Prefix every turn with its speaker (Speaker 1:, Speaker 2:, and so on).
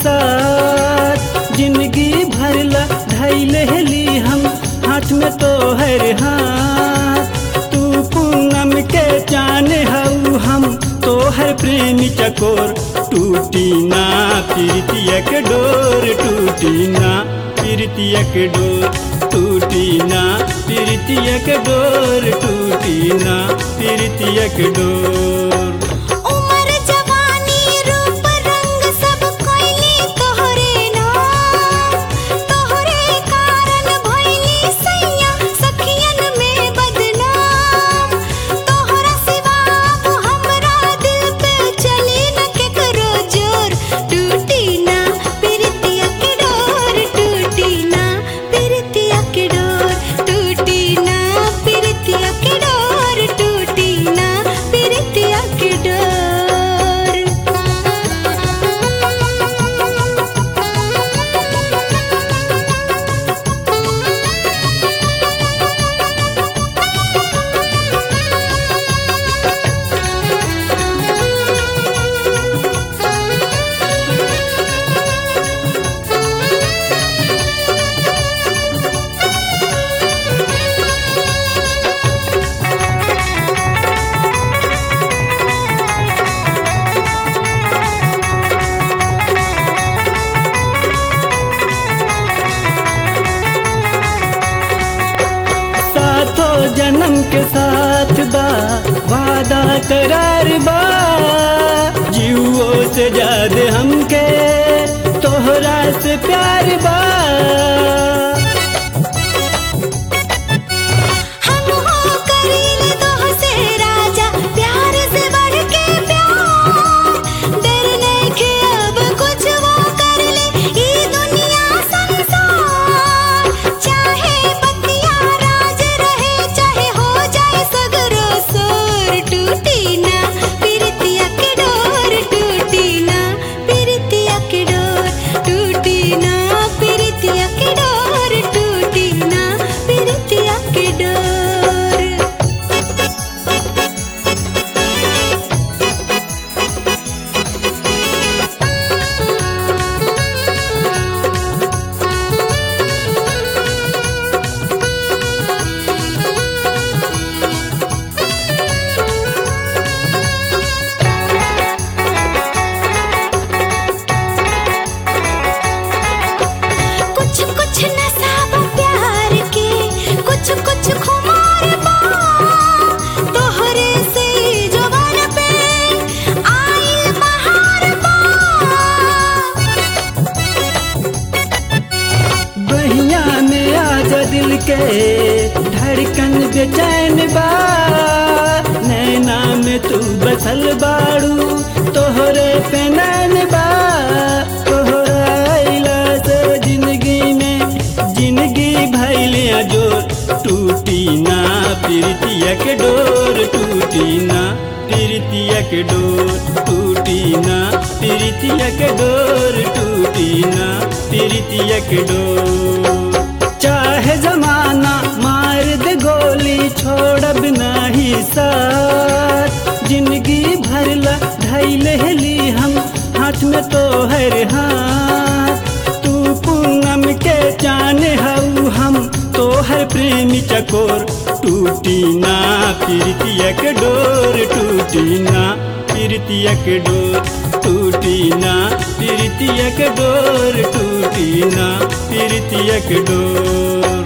Speaker 1: साथ। जिंदगी भर ला धैले ली हम हाथ में तोहर हाथ। तू पूनम के चान हऊ हम तोहर प्रेमी चकोर। टूटी ना प्रीतिया के डोर, टूटी ना प्रीतिया के डोर, टूटी ना प्रीतिया के डोर, टूटी ना प्रीतिया के डोर। जन्म के साथ बा वादा करार बा। जीवो से ज्यादा हमके तोहरा से प्यार बा।
Speaker 2: हम हो करील तोह से राजा, प्यार से बढ़ के प्यार। डर नइखे अब कुछ वो कर ले ई दुनिया संसार। चाहे बतिया राज रहे चाहे हो जाए सगरो सोर। टूटी ना प्रीतिया के डोर, टूटी ना प्रीतिया के डोर, टूटी ना प्रीतिया के डोर, टूटी ना प्रीतिया के डोर। कुछ कुछ नशा बा प्यार के, कुछ कुछ खुमार बा। तोहरे से जवान पे आइल बहार बा।
Speaker 1: बहिया में आजा दिल के धड़कन बेचैन बा। नैना में तू बसल बाड़ू तोहरे पे नैन बा। तोहरा अइला से जिंदगी में जिंदगी भइले जोर। टूटी ना प्रीतिया के डोर, टूटी ना प्रीतिया के डोर, टूटी ना प्रीतिया के डोर, टूटी ना प्रीतिया के डोर। चाहे जमाना मार दे गोली छोड़ब नाही साथ। जिंदगी भर ला धैले ली हम हाथ में तोहर हाथ। तू पूनम के चान हऊ हम तोहर प्रेमी चकोर। टूटी ना प्रीतिया के डोर, टूटी ना प्रीतिया के डोर, टूटी ना प्रीतिया के डोर, टूटी ना प्रीतिया के डोर।